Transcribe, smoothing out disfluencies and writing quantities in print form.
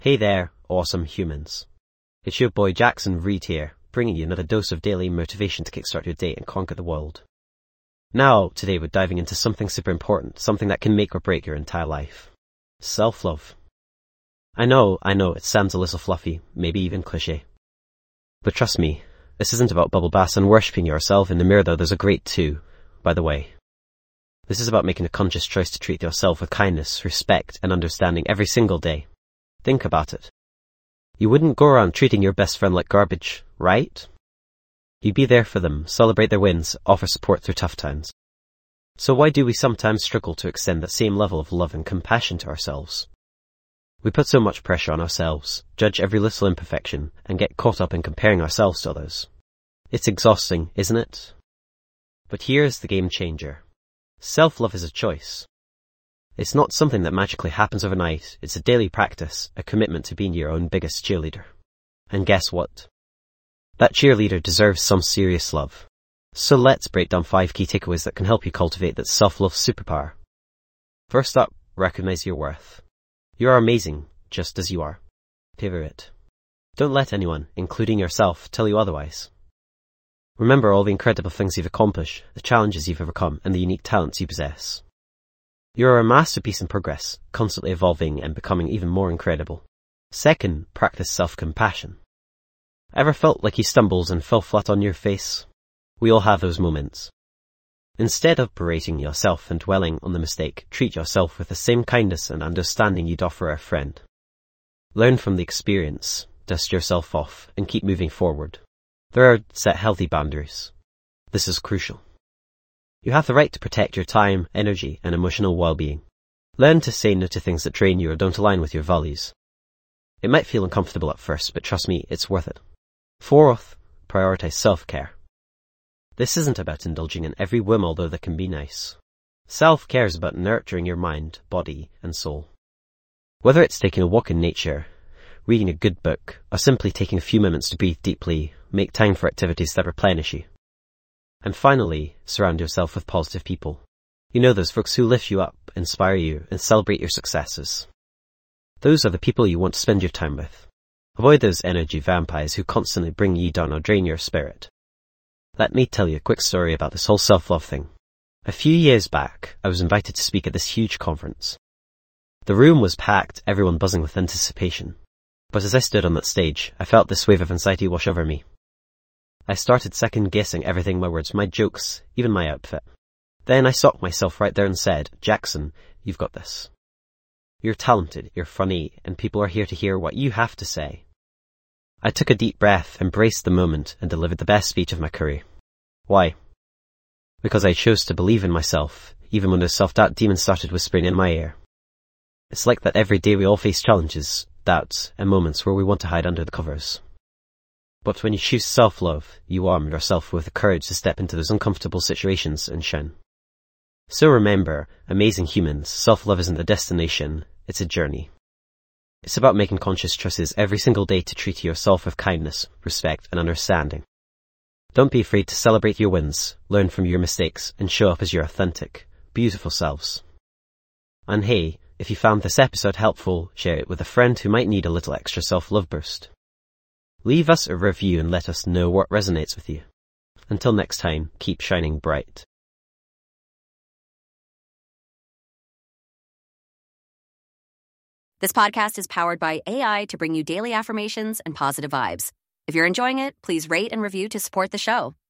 Hey there, awesome humans. It's your boy Jackson Reed here, bringing you another dose of daily motivation to kickstart your day and conquer the world. Now, today we're diving into something super important, something that can make or break your entire life. Self-love. I know, it sounds a little fluffy, maybe even cliché. But trust me, this isn't about bubble baths and worshipping yourself in the mirror, though there's a great too, by the way. This is about making a conscious choice to treat yourself with kindness, respect, and understanding every single day. Think about it. You wouldn't go around treating your best friend like garbage, right? You'd be there for them, celebrate their wins, offer support through tough times. So why do we sometimes struggle to extend that same level of love and compassion to ourselves? We put so much pressure on ourselves, judge every little imperfection, and get caught up in comparing ourselves to others. It's exhausting, isn't it? But here's the game changer. Self-love is a choice. It's not something that magically happens overnight. It's a daily practice, a commitment to being your own biggest cheerleader. And guess what? That cheerleader deserves some serious love. So let's break down 5 key takeaways that can help you cultivate that self-love superpower. First up, recognize your worth. You are amazing, just as you are. Period. Don't let anyone, including yourself, tell you otherwise. Remember all the incredible things you've accomplished, the challenges you've overcome, and the unique talents you possess. You are a masterpiece in progress, constantly evolving and becoming even more incredible. Second, practice self-compassion. Ever felt like you stumbled and fell flat on your face? We all have those moments. Instead of berating yourself and dwelling on the mistake, treat yourself with the same kindness and understanding you'd offer a friend. Learn from the experience, dust yourself off, and keep moving forward. Third, set healthy boundaries. This is crucial. You have the right to protect your time, energy, and emotional well-being. Learn to say no to things that drain you or don't align with your values. It might feel uncomfortable at first, but trust me, it's worth it. Fourth, prioritize self-care. This isn't about indulging in every whim, although that can be nice. Self-care is about nurturing your mind, body, and soul. Whether it's taking a walk in nature, reading a good book, or simply taking a few moments to breathe deeply, make time for activities that replenish you. And finally, surround yourself with positive people. You know those folks who lift you up, inspire you, and celebrate your successes. Those are the people you want to spend your time with. Avoid those energy vampires who constantly bring you down or drain your spirit. Let me tell you a quick story about this whole self-love thing. A few years back, I was invited to speak at this huge conference. The room was packed, everyone buzzing with anticipation. But as I stood on that stage, I felt this wave of anxiety wash over me. I started second-guessing everything, my words, my jokes, even my outfit. Then I socked myself right there and said, Jackson, you've got this. You're talented, you're funny, and people are here to hear what you have to say. I took a deep breath, embraced the moment, and delivered the best speech of my career. Why? Because I chose to believe in myself, even when the self-doubt demon started whispering in my ear. It's like that every day we all face challenges, doubts, and moments where we want to hide under the covers. But when you choose self-love, you arm yourself with the courage to step into those uncomfortable situations and shine. So remember, amazing humans, self-love isn't a destination, it's a journey. It's about making conscious choices every single day to treat yourself with kindness, respect, and understanding. Don't be afraid to celebrate your wins, learn from your mistakes, and show up as your authentic, beautiful selves. And hey, if you found this episode helpful, share it with a friend who might need a little extra self-love boost. Leave us a review and let us know what resonates with you. Until next time, keep shining bright. This podcast is powered by AI to bring you daily affirmations and positive vibes. If you're enjoying it, please rate and review to support the show.